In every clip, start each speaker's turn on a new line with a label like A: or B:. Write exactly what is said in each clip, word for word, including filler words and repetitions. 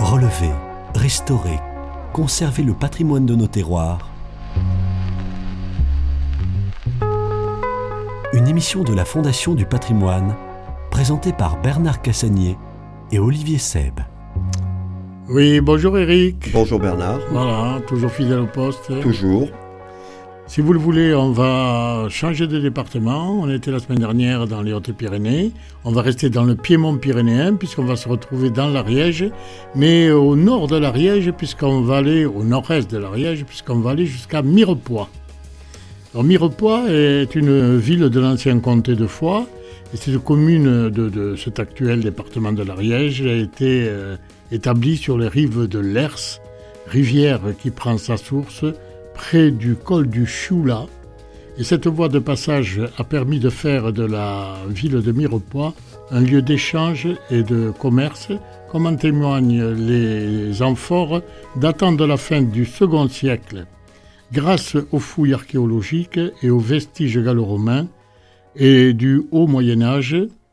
A: Relever, restaurer, conserver le patrimoine de nos terroirs. Une émission de la Fondation du patrimoine, présentée par Bernard Cassagnier et Olivier Seb.
B: Oui, bonjour Eric.
C: Bonjour Bernard.
B: Voilà, toujours fidèle au poste.
C: Toujours.
B: Si vous le voulez, on va changer de département. On était la semaine dernière dans les Hautes-Pyrénées. On va rester dans le Piémont pyrénéen puisqu'on va se retrouver dans l'Ariège, mais au nord de l'Ariège puisqu'on va aller au nord-est de l'Ariège puisqu'on va aller jusqu'à Mirepoix. Alors Mirepoix est une ville de l'ancien comté de Foix et cette commune de, de cet actuel département de l'Ariège a été euh, établie sur les rives de l'Hers, rivière qui prend sa source près du col du Choula. Et cette voie de passage a permis de faire de la ville de Mirepoix un lieu d'échange et de commerce, comme en témoignent les amphores datant de la fin du second siècle. Grâce aux fouilles archéologiques et aux vestiges gallo-romains et du haut Moyen-Âge,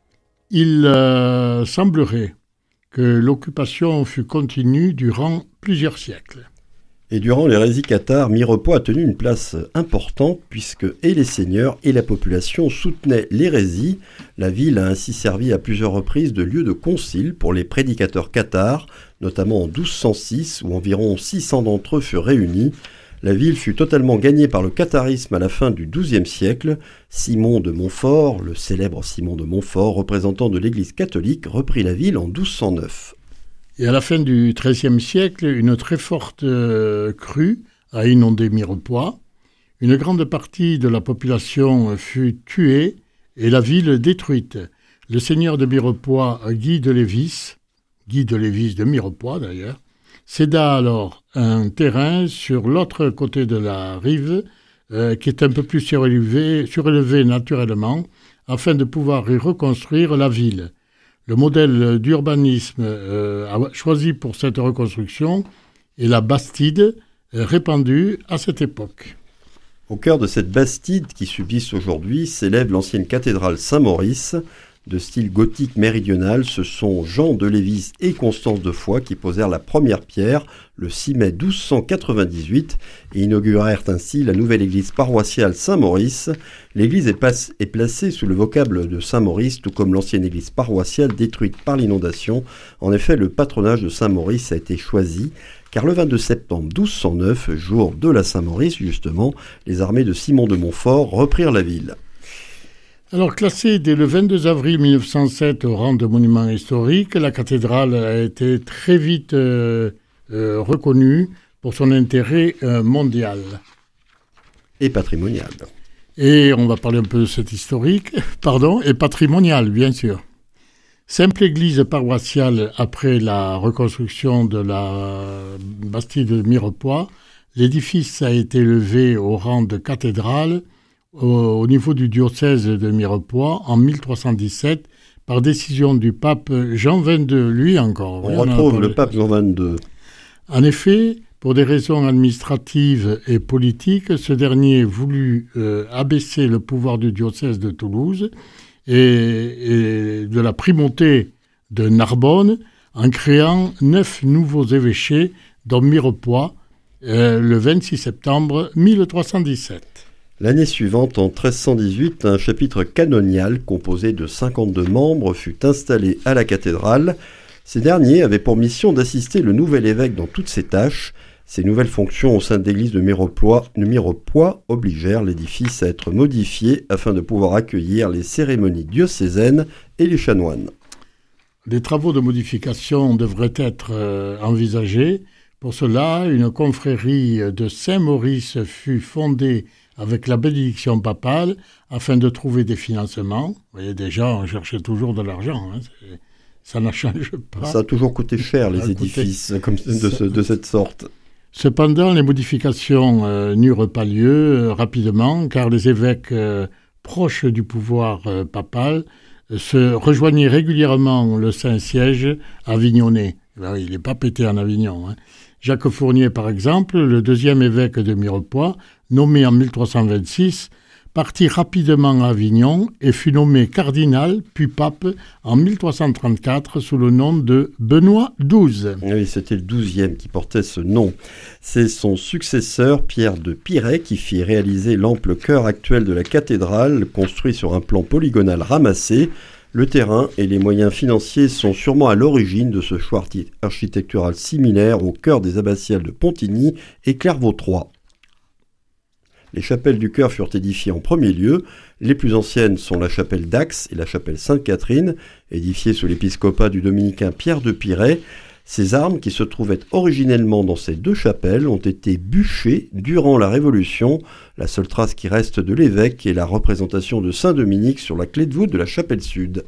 B: il euh, semblerait que l'occupation fut continue durant plusieurs siècles.
C: Et durant l'hérésie cathare, Mirepoix a tenu une place importante puisque et les seigneurs et la population soutenaient l'hérésie. La ville a ainsi servi à plusieurs reprises de lieu de concile pour les prédicateurs cathares, notamment en douze cent six où environ six cents d'entre eux furent réunis. La ville fut totalement gagnée par le catharisme à la fin du douzième siècle. Simon de Montfort, le célèbre Simon de Montfort, représentant de l'Église catholique, reprit la ville en douze cent neuf.
B: Et à la fin du treizième siècle, une très forte euh, crue a inondé Mirepoix. Une grande partie de la population fut tuée et la ville détruite. Le seigneur de Mirepoix, Guy de Lévis, Guy de Lévis de Mirepoix d'ailleurs, céda alors un terrain sur l'autre côté de la rive, euh, qui est un peu plus surélevé, surélevé naturellement, afin de pouvoir y reconstruire la ville. Le modèle d'urbanisme euh, choisi pour cette reconstruction est la bastide euh, répandue à cette époque.
C: Au cœur de cette bastide qui subsiste aujourd'hui s'élève l'ancienne cathédrale Saint-Maurice. De style gothique méridional, ce sont Jean de Lévis et Constance de Foix qui posèrent la première pierre le six mai douze cent quatre-vingt-dix-huit et inaugurèrent ainsi la nouvelle église paroissiale Saint-Maurice. L'église est, place, est placée sous le vocable de Saint-Maurice, tout comme l'ancienne église paroissiale détruite par l'inondation. En effet, le patronage de Saint-Maurice a été choisi car le vingt-deux septembre douze cent neuf, jour de la Saint-Maurice justement, les armées de Simon de Montfort reprirent la ville.
B: Alors, classée dès le vingt-deux avril mille neuf cent sept au rang de monument historique, la cathédrale a été très vite euh, euh, reconnue pour son intérêt euh, mondial.
C: Et patrimonial.
B: Et on va parler un peu de cet historique, pardon, et patrimonial, bien sûr. Simple église paroissiale après la reconstruction de la bastide de Mirepoix, l'édifice a été élevé au rang de cathédrale au niveau du diocèse de Mirepoix en mille trois cent dix-sept par décision du pape Jean vingt-deux, lui encore.
C: On retrouve le pape Jean vingt-deux. En
B: effet, pour des raisons administratives et politiques, ce dernier voulut euh, abaisser le pouvoir du diocèse de Toulouse et, et de la primauté de Narbonne en créant neuf nouveaux évêchés dont Mirepoix euh, le vingt-six septembre mille trois cent dix-sept.
C: L'année suivante, en treize cent dix-huit, un chapitre canonial composé de cinquante-deux membres fut installé à la cathédrale. Ces derniers avaient pour mission d'assister le nouvel évêque dans toutes ses tâches. Ces nouvelles fonctions au sein de l'église de Mirepoix, de Mirepoix obligèrent l'édifice à être modifié afin de pouvoir accueillir les cérémonies diocésaines et les chanoines.
B: Des travaux de modification devraient être euh, envisagés. Pour cela, une confrérie de Saint-Maurice fut fondée avec la bénédiction papale, afin de trouver des financements. Vous voyez, déjà, on cherchait toujours de l'argent. Hein. Ça ne change pas.
C: Ça a toujours coûté cher, les édifices coûté... comme de, ce, de cette sorte.
B: Cependant, les modifications euh, n'eurent pas lieu euh, rapidement, car les évêques euh, proches du pouvoir euh, papal euh, se rejoignaient régulièrement le Saint-Siège avignonnais. Ben, il n'est pas pété en Avignon. Hein. Jacques Fournier, par exemple, le deuxième évêque de Mirepoix, nommé en mille trois cent vingt-six, partit rapidement à Avignon et fut nommé cardinal puis pape en mille trois cent trente-quatre sous le nom de Benoît douze.
C: Oui, c'était le douzième qui portait ce nom. C'est son successeur, Pierre de Piret, qui fit réaliser l'ample chœur actuel de la cathédrale, construit sur un plan polygonal ramassé. Le terrain et les moyens financiers sont sûrement à l'origine de ce choix architectural similaire au chœur des abbatiales de Pontigny et Clairvaux-trois. Les chapelles du chœur furent édifiées en premier lieu. Les plus anciennes sont la chapelle d'Ax et la chapelle Sainte-Catherine, édifiées sous l'épiscopat du dominicain Pierre de Piret. Ces armes, qui se trouvaient originellement dans ces deux chapelles, ont été bûchées durant la Révolution. La seule trace qui reste de l'évêque est la représentation de Saint-Dominique sur la clé de voûte de la chapelle sud.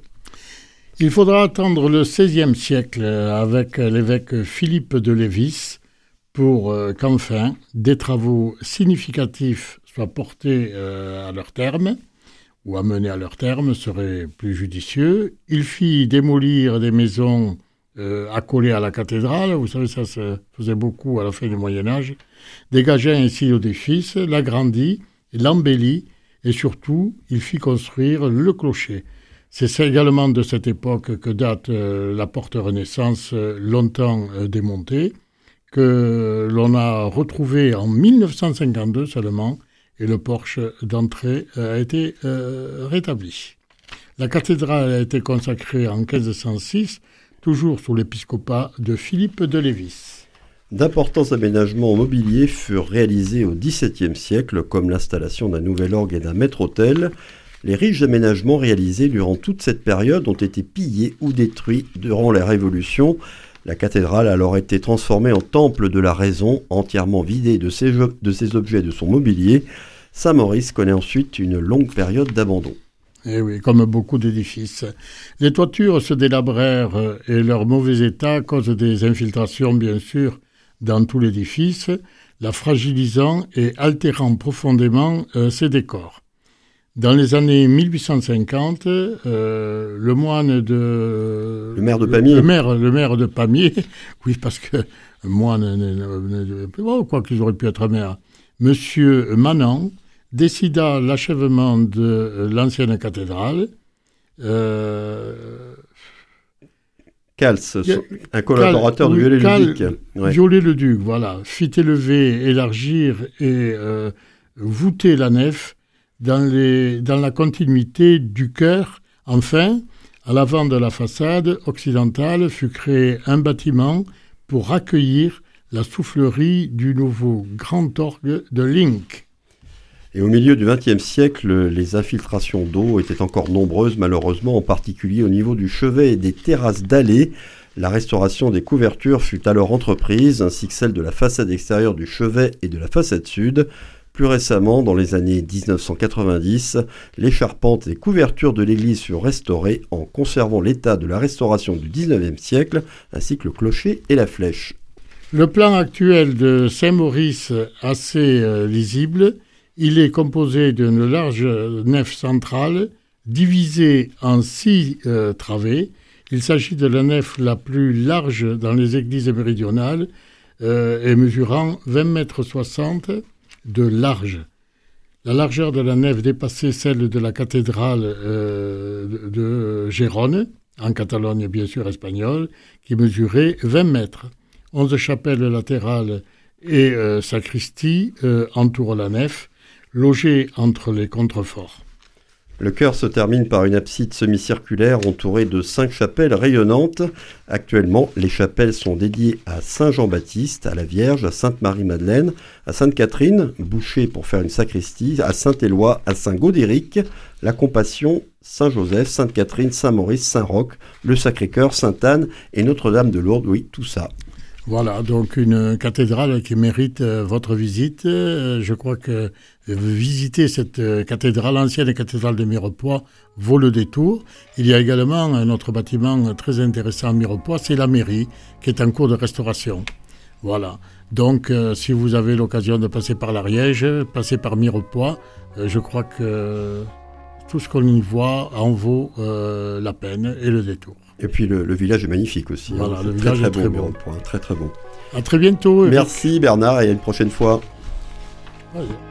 B: Il faudra attendre le seizième siècle avec l'évêque Philippe de Lévis pour euh, qu'enfin des travaux significatifs soient portés euh, à leur terme, ou amenés à leur terme serait plus judicieux. Il fit démolir des maisons euh, accolées à la cathédrale, vous savez, ça se faisait beaucoup à la fin du Moyen-Âge, dégagea ainsi l'édifice, l'agrandit, l'embellit, et surtout, il fit construire le clocher. C'est également de cette époque que date euh, la porte Renaissance, euh, longtemps euh, démontée, que l'on a retrouvé en mille neuf cent cinquante-deux seulement, et le porche d'entrée a été euh, rétabli. La cathédrale a été consacrée en quinze cent six, toujours sous l'épiscopat de Philippe de Lévis.
C: D'importants aménagements mobiliers furent réalisés au dix-septième siècle, comme l'installation d'un nouvel orgue et d'un maître-autel. Les riches aménagements réalisés durant toute cette période ont été pillés ou détruits durant la Révolution. La cathédrale a alors été transformée en temple de la raison, entièrement vidée de ses, de ses objets et de son mobilier. Saint-Maurice connaît ensuite une longue période d'abandon.
B: Eh oui, comme beaucoup d'édifices. Les toitures se délabrèrent et leur mauvais état cause des infiltrations, bien sûr, dans tout l'édifice, la fragilisant et altérant profondément euh, ses décors. Dans les années mille huit cent cinquante, euh, le moine de...
C: Le maire de Pamiers.
B: Le, le, maire, le maire de Pamiers, oui, parce que un moine, oh, quoi qu'ils auraient pu être maire, Monsieur Manant, décida l'achèvement de l'ancienne cathédrale. Euh,
C: Cals, un collaborateur Cal, du Viollet-le-Duc.
B: Ouais. Viollet-le-Duc, voilà, fit élever, élargir et euh, voûter la nef dans, les, dans la continuité du chœur. Enfin, à l'avant de la façade occidentale fut créé un bâtiment pour accueillir la soufflerie du nouveau grand orgue de Linck.
C: Et au milieu du vingtième siècle, les infiltrations d'eau étaient encore nombreuses, malheureusement, en particulier au niveau du chevet et des terrasses dallées. La restauration des couvertures fut alors entreprise, ainsi que celle de la façade extérieure du chevet et de la façade sud. Plus récemment, dans les années dix-neuf cent quatre-vingt-dix, les charpentes et couvertures de l'église furent restaurées en conservant l'état de la restauration du dix-neuvième siècle, ainsi que le clocher et la flèche.
B: Le plan actuel de Saint-Maurice, assez euh, lisible, il est composé d'une large nef centrale, divisée en six euh, travées. Il s'agit de la nef la plus large dans les églises méridionales euh, et mesurant vingt mètres soixante de large. La largeur de la nef dépassait celle de la cathédrale euh, de, de Gérone, en Catalogne bien sûr espagnole, qui mesurait vingt mètres. Onze chapelles latérales et euh, sacristie euh, entourent la nef, logée entre les contreforts.
C: Le chœur se termine par une abside semi-circulaire entourée de cinq chapelles rayonnantes. Actuellement, les chapelles sont dédiées à Saint Jean-Baptiste, à la Vierge, à Sainte-Marie-Madeleine, à Sainte-Catherine, bouchée pour faire une sacristie, à Saint-Éloi, à Saint-Gaudéric, la Compassion, Saint-Joseph, Sainte-Catherine, Saint-Maurice, Saint-Roch, le Sacré-Cœur, Sainte-Anne et Notre-Dame de Lourdes. Oui, tout ça.
B: Voilà, donc une cathédrale qui mérite euh, votre visite. Euh, je crois que euh, visiter cette euh, cathédrale, l'ancienne cathédrale de Mirepoix, vaut le détour. Il y a également un autre bâtiment très intéressant à Mirepoix, c'est la mairie, qui est en cours de restauration. Voilà, donc euh, si vous avez l'occasion de passer par l'Ariège, passer par Mirepoix, euh, je crois que tout ce qu'on y voit en vaut euh, la peine et le détour.
C: Et puis le, le village est magnifique aussi.
B: Voilà,
C: hein.
B: le
C: très,
B: village
C: très
B: est très
C: bon,
B: beau.
C: Très très bon.
B: À très bientôt.
C: Merci Bernard et à une prochaine fois.
B: Eric.